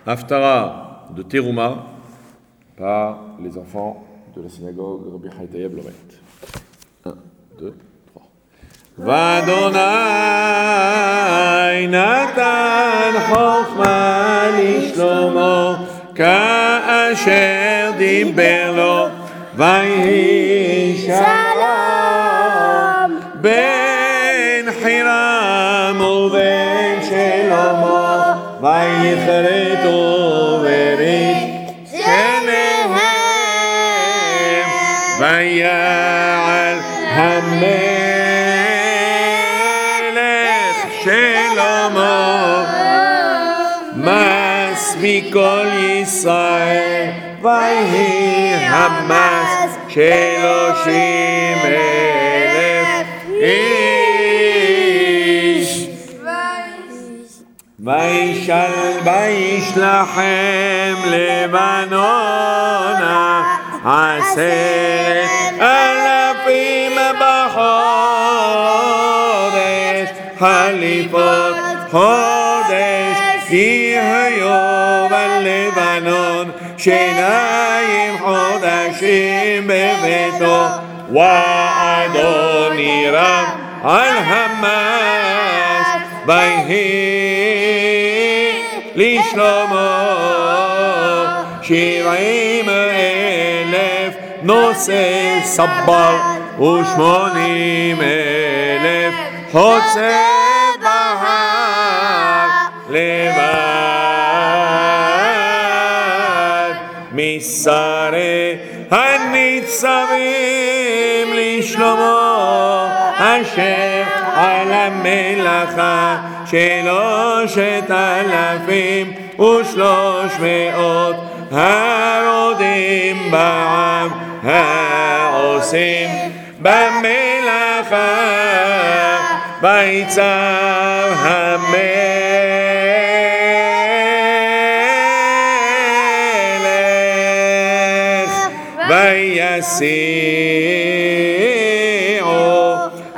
Haftara de Teruma par les enfants de la synagogue Rabbi Haïtaïa Blomet. 1, 2, 3. Vadonai natan chokhma lishlomo ka'asher diber lo vayhi shalom ben Hiram uven Shlomo ויחרטו וריש שניהם ויעל המלך שלמה מס מכל ישראל ויהי המס 30,000 איש וישלחם לבנונה 10,000 בחודש חליפות חודש כי היו בלבנון 2 חודשים בביתו ואדוני רב על המס ויהי לשלמה 70,000 נושא סבל 80,000 חוצה בהר לבד משרי הניצבים לשלמה אשר על המלאכה 3,300 הרודים בעם העושים במלאכה ויצב המלך ויסיעו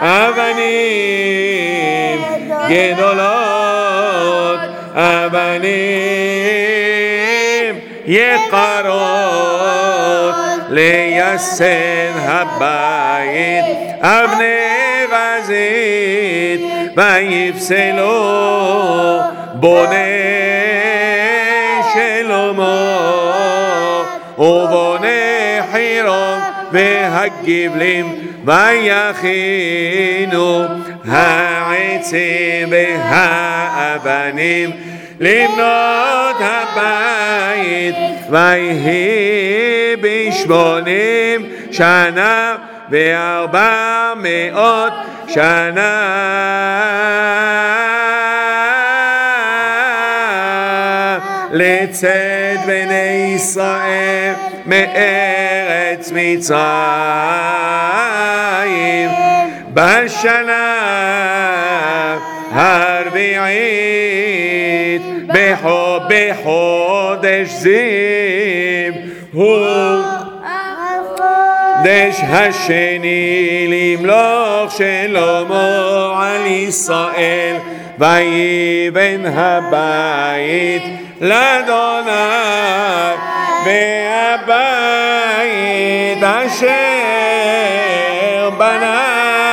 אבנים גדולות אבנים יקרות לייסד הבית אבני גזית ויפסלו בוני שלמה ובוני חירום והגבלים ויכינו העצים והאבנים לבנות הבית ויהי 80 שנה ו400 שנה לצאת בני ישראל מארץ מצרים בשנה הרביעית בחודש זיו הוא חודש השני למלוך שלמה על ישראל ויבן הבית לאדוני והבית אשר בנה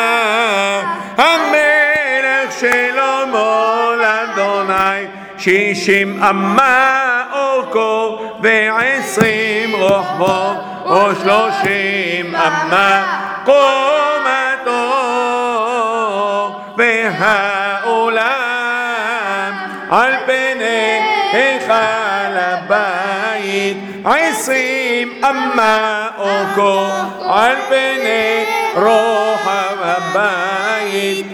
המלך שלמה לאדוני 60 אמה אורכו ו20 רוחבו ו30 אמה קומתו והעולם על פני היכל הבית 20 אמה אורכו על פני רוחב הבית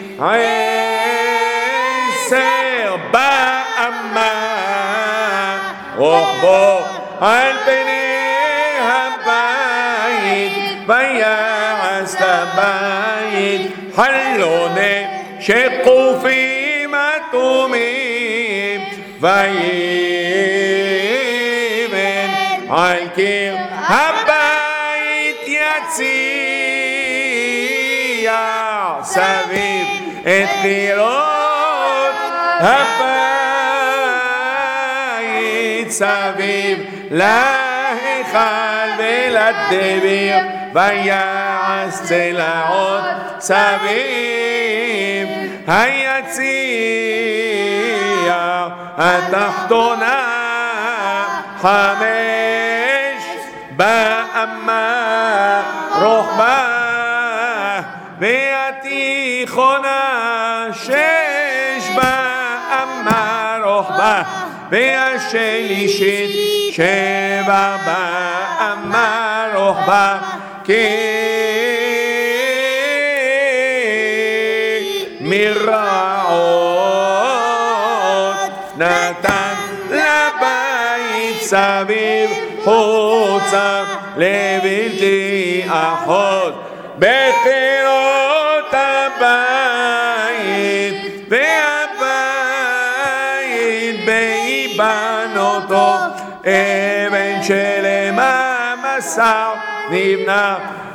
10 באמה רוחבו על פני הבית ויעש הבית חלוני שקופים אטומים ויבן על קיר הבית יציע סביב את קירות הבית סביב להיכל ולדביר ויעש צלעות סביב היציע התחתונה 5 באמה רוחבה והתיכונה 6 באמה רוחבה והשלישית 7 באמה רוחבה כי מרעות נתן לבית סביב חוצה לבלתי אחות בחירות הבית והבית בהיבנותו אבן שלמה מסר נבנה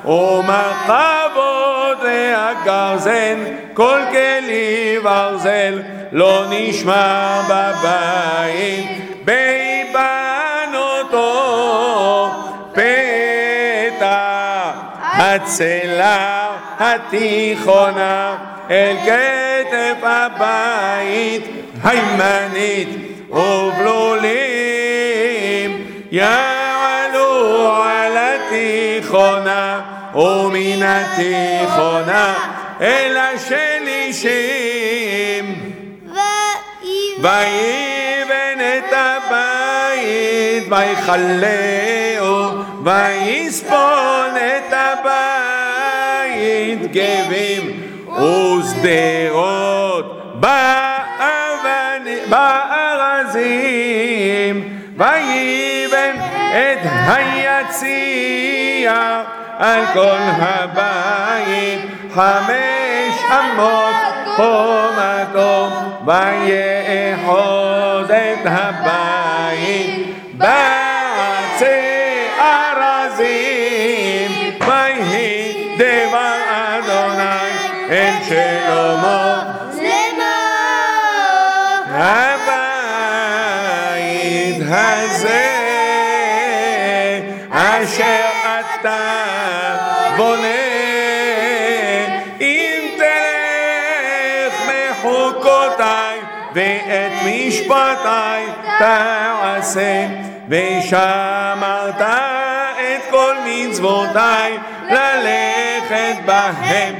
ומחבות והגרזן כל כלי ברזל לא נשמע בבית בהיבנותו פתע הצלע התיכונה אל כתף הבית הימנית ובלולים יעלו על התיכונה ומן התיכונה אל השלישים ויבן את הבית ויכלהו ויספון את הבית גבים ושדרות בארזים ויבן את היציע על כל הבית 5 אמות חומתו ויאחוז את הבית בעצי ארזים ויהי דבר אדוני אל שלמה הבית הזה אשר אתה בונה אם תלך בחוקותיי ואת משפטיי תעשה ושמרת את כל מצוותיי ללכת בהם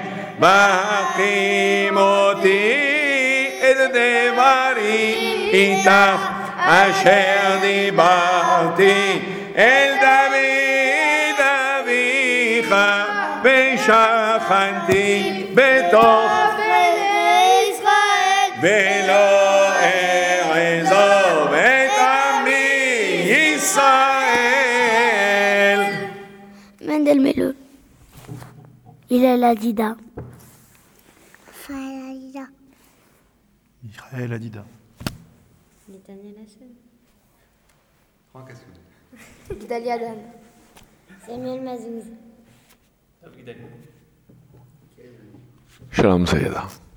בהקימותי את דברי איתך אשר דיברתי אל דוד אביך ושכנתי בתוך ישראל ולא אעזוב את עמי ישראל. Mendel Melo. Il est la Dida. Michael Adida. Nathaniel Hassan. Franck Assoud. Gdalia Dan. Samuel Mazouz. שלום סיידה.